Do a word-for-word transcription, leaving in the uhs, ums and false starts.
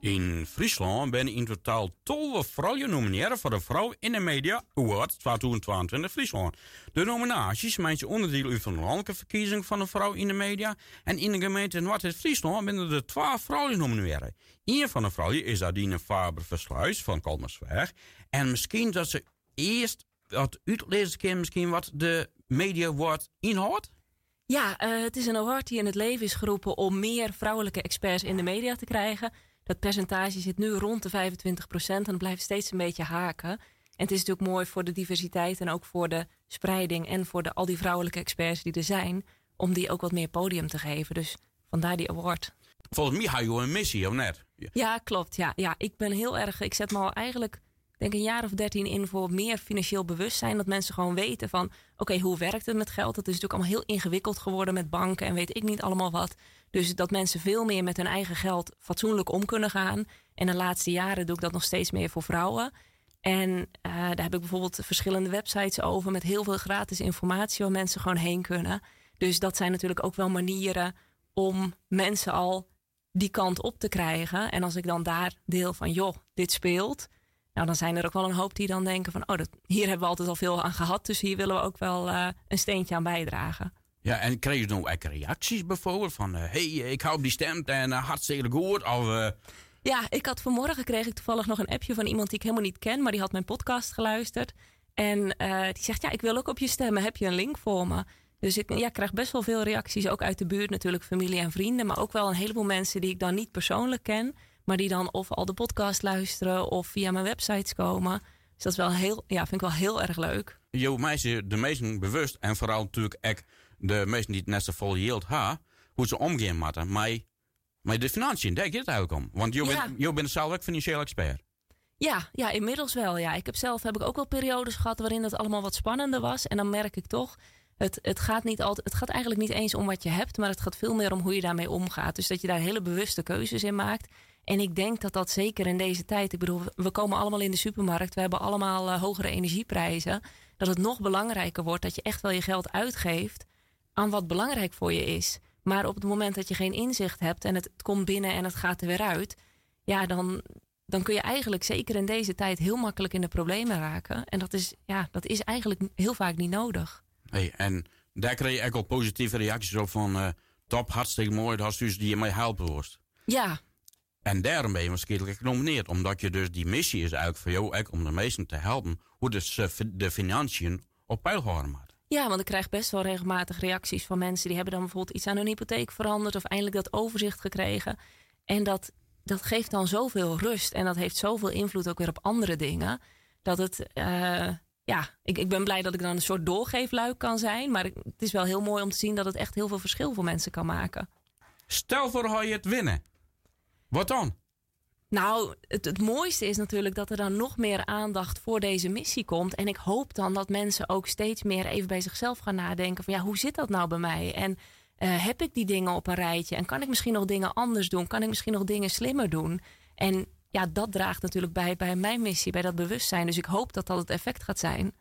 In Friesland ben in totaal twaalf vrouwen nomineren voor de Vrouw in de Media Award tweeduizend tweeëntwintig Friesland. De nominaties zijn onderdeel van de landelijke verkiezing van de Vrouw in de Media. En in de gemeente Noord-Friesland ben er twaalf vrouwen nomineren. Een van de vrouwen is Adine Faber-Versluis van Kalmersweg. En misschien dat ze eerst wat uitlezen kan, misschien wat de Media Award inhoudt? Ja, uh, het is een award die in het leven is geroepen om meer vrouwelijke experts in de media te krijgen. Dat percentage zit nu rond de vijfentwintig procent en blijft steeds een beetje haken. En het is natuurlijk mooi voor de diversiteit en ook voor de spreiding en voor de, al die vrouwelijke experts die er zijn, om die ook wat meer podium te geven. Dus vandaar die award. Volgens mij had je een missie, of net? Ja, ja klopt. Ja, ja, ik ben heel erg, ik zet me al eigenlijk denk een jaar of dertien in voor meer financieel bewustzijn. Dat mensen gewoon weten van, oké, okay, hoe werkt het met geld? Dat is natuurlijk allemaal heel ingewikkeld geworden met banken en weet ik niet allemaal wat. Dus dat mensen veel meer met hun eigen geld fatsoenlijk om kunnen gaan. En de laatste jaren doe ik dat nog steeds meer voor vrouwen. En uh, daar heb ik bijvoorbeeld verschillende websites over met heel veel gratis informatie waar mensen gewoon heen kunnen. Dus dat zijn natuurlijk ook wel manieren om mensen al die kant op te krijgen. En als ik dan daar deel van, joh, dit speelt. Nou, dan zijn er ook wel een hoop die dan denken van, oh, dat, hier hebben we altijd al veel aan gehad. Dus hier willen we ook wel uh, een steentje aan bijdragen. Ja, en kreeg je nou ook reacties bijvoorbeeld van, hé, uh, hey, ik hou op die stem en uh, hartstikke goed. Of, uh... Ja, ik had vanmorgen kreeg ik toevallig nog een appje van iemand die ik helemaal niet ken, maar die had mijn podcast geluisterd. En uh, die zegt, ja, ik wil ook op je stemmen. Heb je een link voor me? Dus ik ja, krijg best wel veel reacties, ook uit de buurt natuurlijk, familie en vrienden. Maar ook wel een heleboel mensen die ik dan niet persoonlijk ken, maar die dan of al de podcast luisteren of via mijn websites komen. Dus dat is wel heel, ja, vind ik wel heel erg leuk. Jo, meisje, de meesten bewust en vooral natuurlijk ook de meesten die het net zo vol hield, ha, hoe ze omgaan met maar, maar de financiën, daar gaat het eigenlijk om. Want jo, ja. bent, jo bent zelf ook financieel expert. Ja, ja, inmiddels wel. Ja. Ik heb zelf heb ik ook wel periodes gehad waarin dat allemaal wat spannender was. En dan merk ik toch, het, het gaat niet altijd, het gaat eigenlijk niet eens om wat je hebt, maar het gaat veel meer om hoe je daarmee omgaat. Dus dat je daar hele bewuste keuzes in maakt. En ik denk dat dat zeker in deze tijd, ik bedoel, we komen allemaal in de supermarkt, we hebben allemaal uh, hogere energieprijzen, dat het nog belangrijker wordt dat je echt wel je geld uitgeeft aan wat belangrijk voor je is. Maar op het moment dat je geen inzicht hebt en het, het komt binnen en het gaat er weer uit, ja, dan, dan kun je eigenlijk zeker in deze tijd heel makkelijk in de problemen raken. En dat is, ja, dat is eigenlijk heel vaak niet nodig. Hey, en daar kreeg je ook al positieve reacties op van uh, top, hartstikke mooi, dat dus die je mij helpen wordt. Ja. En daarom ben je misschien genomineerd. Omdat je dus die missie is eigenlijk voor jou ook om de meesten te helpen hoe dus de financiën op peil houden moet. Ja, want ik krijg best wel regelmatig reacties van mensen die hebben dan bijvoorbeeld iets aan hun hypotheek veranderd of eindelijk dat overzicht gekregen. En dat, dat geeft dan zoveel rust en dat heeft zoveel invloed ook weer op andere dingen. Dat het, uh, ja, ik, ik ben blij dat ik dan een soort doorgeefluik kan zijn. Maar het is wel heel mooi om te zien dat het echt heel veel verschil voor mensen kan maken. Stel voor dat je het winnen. Wat dan? Nou, het, het mooiste is natuurlijk dat er dan nog meer aandacht voor deze missie komt. En ik hoop dan dat mensen ook steeds meer even bij zichzelf gaan nadenken van ja, hoe zit dat nou bij mij? En uh, heb ik die dingen op een rijtje? En kan ik misschien nog dingen anders doen? Kan ik misschien nog dingen slimmer doen? En ja, dat draagt natuurlijk bij bij mijn missie, bij dat bewustzijn. Dus ik hoop dat dat het effect gaat zijn.